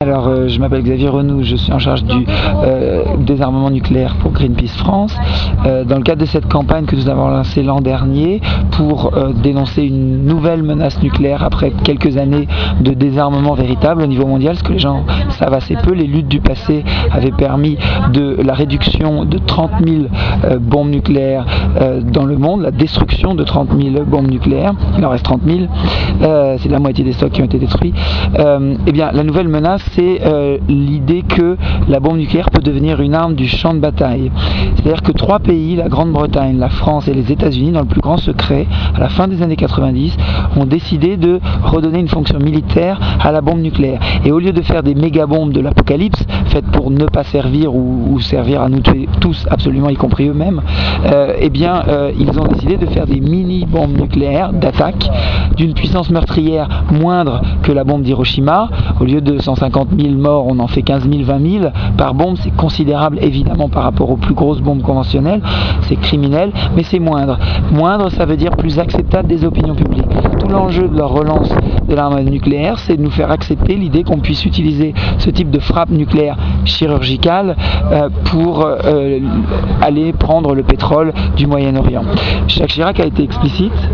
Alors, je m'appelle Xavier Renou, je suis en charge du désarmement nucléaire pour Greenpeace France. Dans le cadre de cette campagne que nous avons lancée l'an dernier pour dénoncer une nouvelle menace nucléaire après quelques années de désarmement véritable au niveau mondial, ce que les gens savent assez peu, les luttes du passé avaient permis de la réduction de 30 000 bombes nucléaires dans le monde, la destruction de 30 000 bombes nucléaires, il en reste 30 000, c'est la moitié des stocks qui ont été détruits. Eh bien, la nouvelle menace, c'est l'idée que la bombe nucléaire peut devenir une arme du champ de bataille. C'est-à-dire que 3 pays, la Grande-Bretagne, la France et les États-Unis, dans le plus grand secret, à la fin des années 90, ont décidé de redonner une fonction militaire à la bombe nucléaire. Et au lieu de faire des méga-bombes de l'apocalypse, faites pour ne pas servir ou servir à nous tuer tous, absolument, y compris eux-mêmes, eh bien, ils ont décidé de faire des mini-bombes nucléaires d'attaque d'une puissance meurtrière moindre que la bombe d'Hiroshima. Au lieu de 150 000 morts, on en fait 15 000, 20 000 par bombe. C'est considérable évidemment par rapport aux plus grosses bombes conventionnelles. C'est criminel, mais c'est moindre. Moindre, ça veut dire plus acceptable des opinions publiques. Tout l'enjeu de leur relance de l'arme nucléaire, c'est de nous faire accepter l'idée qu'on puisse utiliser ce type de frappe nucléaire chirurgicale pour aller prendre le pétrole du Moyen-Orient. Jacques Chirac a été explicite.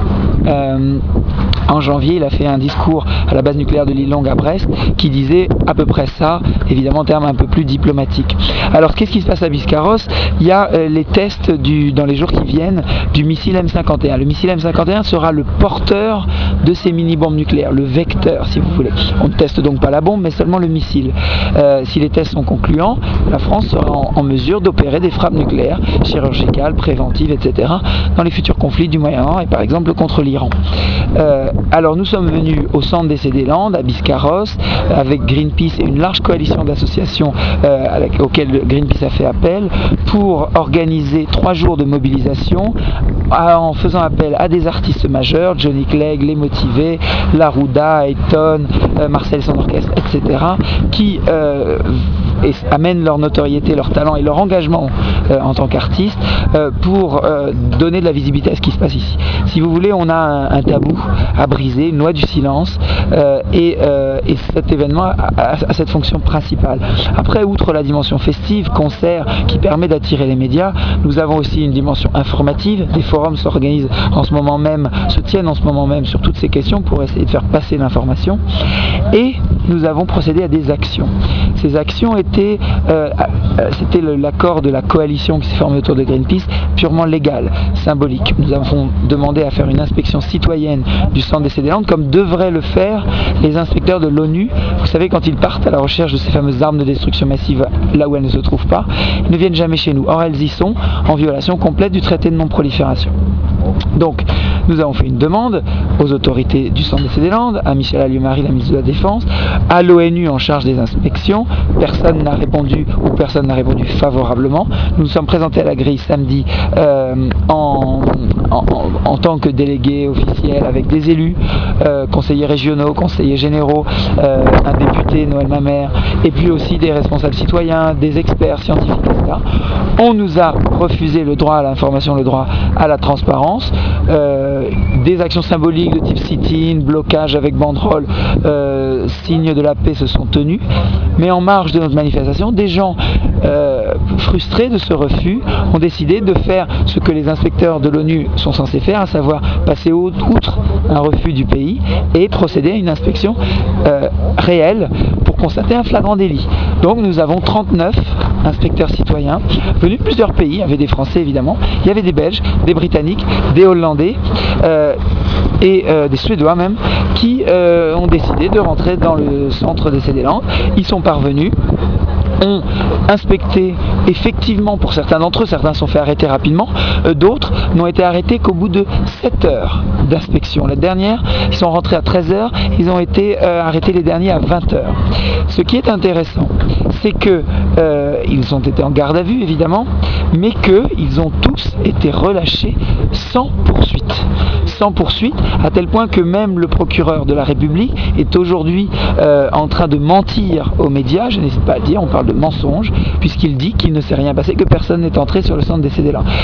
En janvier, il a fait un discours à la base nucléaire de l'île Longue à Brest qui disait à peu près ça, évidemment en termes un peu plus diplomatiques. Alors qu'est-ce qui se passe à Biscarrosse? Il y a les tests dans les jours qui viennent du missile M51. Le missile M51 sera le porteur de ces mini-bombes nucléaires, le vecteur si vous voulez. On ne teste donc pas la bombe mais seulement le missile. Si les tests sont concluants, la France sera en mesure d'opérer des frappes nucléaires chirurgicales, préventives, etc. dans les futurs conflits du Moyen-Orient et par exemple contre l'Iran. Alors nous sommes venus au centre des CD-Landes, à Biscarrosse, avec Greenpeace et une large coalition d'associations auxquelles Greenpeace a fait appel pour organiser 3 jours de mobilisation en faisant appel à des artistes majeurs, Johnny Clegg, Les Motivés, Larouda, Ayton, Marcel et son orchestre, etc. qui amènent leur notoriété, leur talent et leur engagement en tant qu'artistes pour donner de la visibilité à ce qui se passe ici. Si vous voulez, on a un tabou à briser, une loi du silence et cet événement a cette fonction principale. Après, outre la dimension festive, concert qui permet d'attirer les médias, nous avons aussi une dimension informative. Des forums s'organisent en ce moment même, se tiennent en ce moment même sur toutes ces questions pour essayer de faire passer l'information et nous avons procédé à des actions. Ces actions étaient, c'était l'accord de la coalition qui s'est formée autour de Greenpeace, purement légal, symbolique. Nous avons demandé à faire une inspection citoyenne du centre des CD-Landes, comme devraient le faire les inspecteurs de l'ONU. Vous savez, quand ils partent à la recherche de ces fameuses armes de destruction massive là où elles ne se trouvent pas, ils ne viennent jamais chez nous. Or, elles y sont en violation complète du traité de non-prolifération. Donc, nous avons fait une demande aux autorités du centre des CD-Landes, à Michel Alliot-Marie, la ministre de la Défense, à l'ONU en charge des inspections. Personne n'a répondu ou personne n'a répondu favorablement. Nous nous sommes présentés à la grille samedi en tant que délégués officiels avec des élus, conseillers régionaux, conseillers généraux, un député, Noël Mamère, et puis aussi des responsables citoyens, des experts scientifiques, etc. On nous a refusé le droit à l'information, le droit à la transparence. Des actions symboliques de type sit-in, blocage avec banderole, signe de la paix se sont tenus. Mais en marge de notre manifestation, des gens frustrés de ce refus ont décidé de faire ce que les inspecteurs de l'ONU sont censés faire, à savoir passer outre un refus du pays et procéder à une inspection réelle pour constater un flagrant délit. Donc nous avons 39 inspecteurs citoyens venus de plusieurs pays, il y avait des Français évidemment, il y avait des Belges, des Britanniques, des Hollandais et des Suédois même, qui ont décidé de rentrer dans le centre des CD-Landes. Ils sont parvenus, ont inspecté effectivement pour certains d'entre eux, certains sont fait arrêter rapidement, d'autres n'ont été arrêtés qu'au bout de 7 heures d'inspection. La dernière, ils sont rentrés à 13 heures, ils ont été arrêtés les derniers à 20 heures. Ce qui est intéressant, c'est que ils ont été en garde à vue évidemment, mais qu'ils ont tous été relâchés sans poursuite. Sans poursuite, à tel point que même le procureur de la République est aujourd'hui en train de mentir aux médias, je n'hésite pas à le dire, on parle de mensonge, puisqu'il dit qu'il ne s'est rien passé, que personne n'est entré sur le centre des CD-Landes.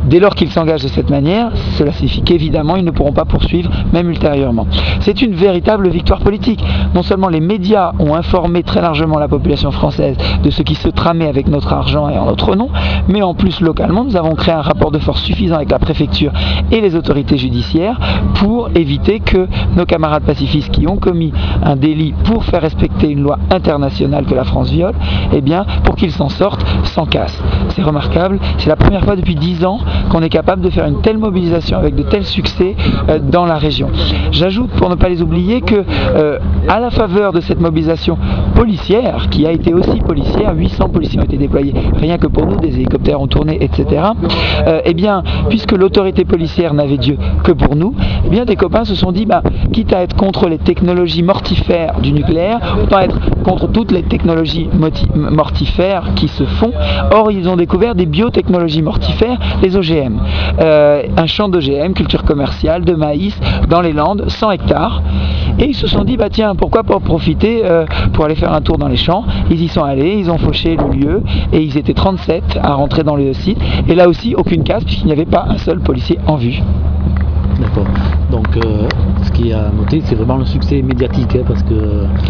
Dès lors qu'ils s'engagent de cette manière, cela signifie qu'évidemment ils ne pourront pas poursuivre, même ultérieurement. C'est une véritable victoire politique. Non seulement les médias ont informé très largement la population française de ce qui se tramait avec notre argent et en notre nom, mais en plus localement nous avons créé un rapport de force suffisant avec la préfecture et les autorités judiciaires pour éviter que nos camarades pacifistes qui ont commis un délit pour faire respecter une loi internationale que la France viole, eh bien pour qu'ils s'en sortent sans casse. C'est remarquable, c'est la première fois depuis 10 ans qu'on est capable de faire une telle mobilisation avec de tels succès dans la région. J'ajoute, pour ne pas les oublier, que à la faveur de cette mobilisation policière, qui a été aussi policière, 800 policiers ont été déployés rien que pour nous, des hélicoptères ont tourné, etc. Eh bien, puisque l'autorité policière n'avait Dieu que pour nous, eh bien des copains se sont dit, quitte à être contre les technologies mortifères du nucléaire, autant être contre toutes les technologies mortifères qui se font. Or, ils ont découvert des biotechnologies mortifères, les OGM. Un champ d'OGM, culture commerciale, de maïs, dans les Landes, 100 hectares. Et ils se sont dit, tiens, pourquoi pas profiter pour aller faire un tour dans les champs. Ils y sont allés, ils ont fauché le lieu, et ils étaient 37 à rentrer dans le site. Et là aussi, aucune casse, puisqu'il n'y avait pas un seul policier en vue. D'accord. Donc, ce qui est à noter, c'est vraiment le succès médiatique, parce que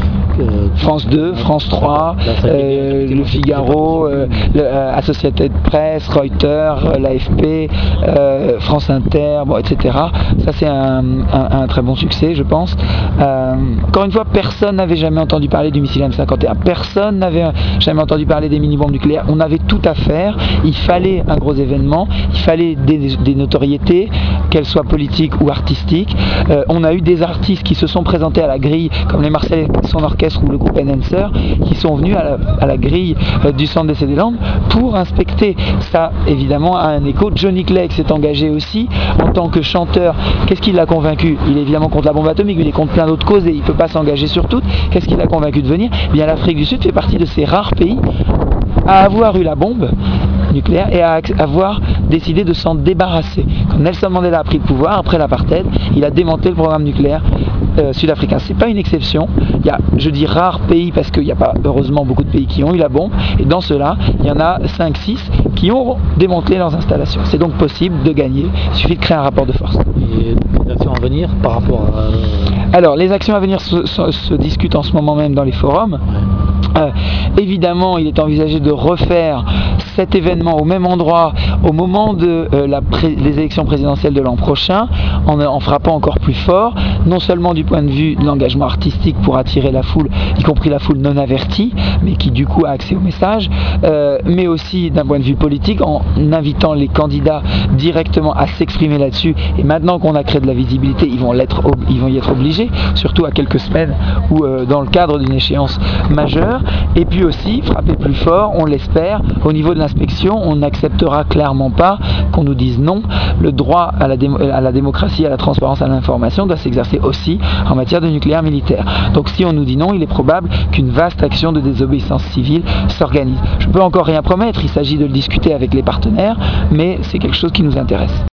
France 2, France 3, Le Figaro, Associated Press, Reuters, l'AFP, France Inter, etc. Ça, c'est un très bon succès, je pense. Encore une fois, personne n'avait jamais entendu parler du missile M51. Personne n'avait jamais entendu parler des mini-bombes nucléaires. On avait tout à faire. Il fallait un gros événement. Il fallait des notoriétés, qu'elles soient politiques ou artistiques. On a eu des artistes qui se sont présentés à la grille, comme les Marseillais et son orchestre ou le groupe Enhancer, qui sont venus à la grille du Centre d'essai des Landes pour inspecter. Ça, évidemment, a un écho. Johnny Clegg s'est engagé aussi en tant que chanteur. Qu'est-ce qui l'a convaincu? Il est évidemment contre la bombe atomique, mais il est contre plein d'autres causes et il ne peut pas s'engager sur toutes. Qu'est-ce qui l'a convaincu de venir? Eh bien, l'Afrique du Sud fait partie de ces rares pays à avoir eu la bombe nucléaire et à avoir décidé de s'en débarrasser. Quand Nelson Mandela a pris le pouvoir après l'apartheid, il a démantelé le programme nucléaire sud-africain. C'est pas une exception. Il y a, je dis rares pays parce qu'il n'y a pas heureusement beaucoup de pays qui ont eu la bombe, et dans ceux-là, il y en a 5-6 qui ont démantelé leurs installations. C'est donc possible de gagner, il suffit de créer un rapport de force. Et des actions à venir par rapport à... Alors, les actions à venir se discutent en ce moment même dans les forums. Évidemment, il est envisagé de refaire cet événement au même endroit au moment des élections présidentielles de l'an prochain, en frappant encore plus fort, non seulement du point de vue de l'engagement artistique pour attirer la foule, y compris la foule non avertie, mais qui du coup a accès au message, mais aussi d'un point de vue politique, en invitant les candidats directement à s'exprimer là-dessus. Et maintenant qu'on a créé de la visibilité, ils vont y être obligés, surtout à quelques semaines ou dans le cadre d'une échéance majeure. Et puis aussi, frapper plus fort, on l'espère, au niveau de l'inspection, on n'acceptera clairement pas qu'on nous dise non. Le droit à la démocratie, à la transparence, à l'information doit s'exercer aussi en matière de nucléaire militaire. Donc si on nous dit non, il est probable qu'une vaste action de désobéissance civile s'organise. Je ne peux encore rien promettre, il s'agit de le discuter avec les partenaires, mais c'est quelque chose qui nous intéresse.